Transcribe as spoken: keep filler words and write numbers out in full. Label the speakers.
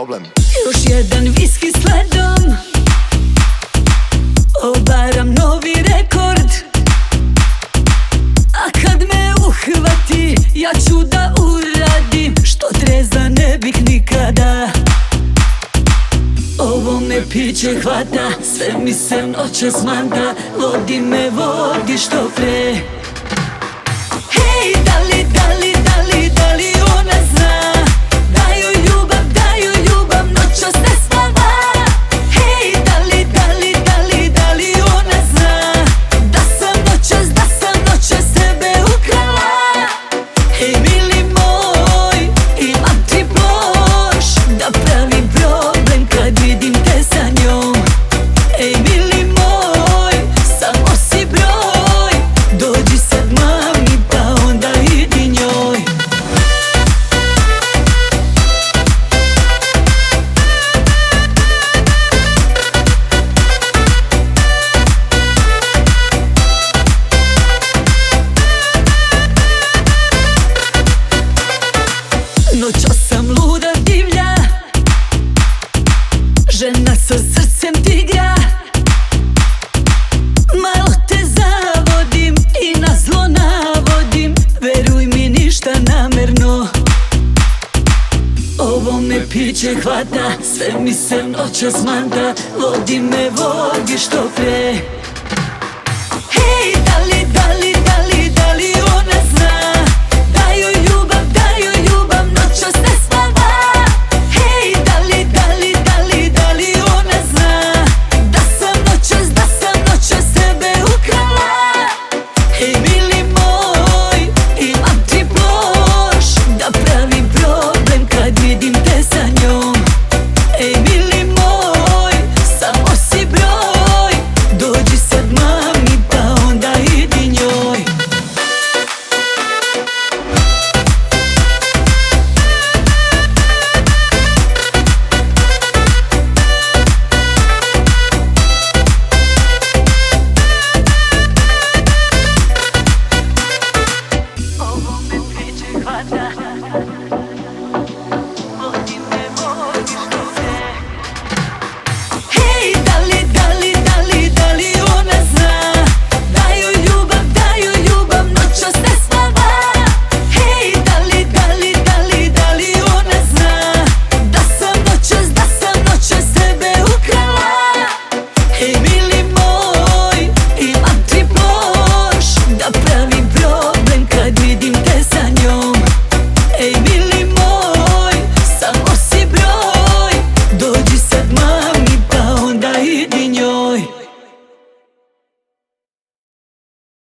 Speaker 1: problem.
Speaker 2: Još jedan viski sledom, obaram novi rekord. A kad me uhvati, ja ću da uradim što treza ne bih nikada. Ovo me piće hvata, sve mi se noćas manda. Vodi me, vodi što pre. Hej, da li, da li, da li, da li ona zna da joj ljubav, da joj ljubav noćas ne spava. Hej, da li, da li, da li, da li ona zna da sam noćas, da sam noćas sebe ukrala. Hej, mili moj, imam ti ploš da pravim problem kad vidim te sa njom. Ej, mili moj, samo si broj, dođi sad mami pa onda idi njoj. Noćas sam luda divlja, žena sa srcem tigra. Malo te zavodim i na zlo navodim, veruj mi ništa namerno. Ovo me piće hvata, sve mi se noćas manda. Vodi me, vodi što pre.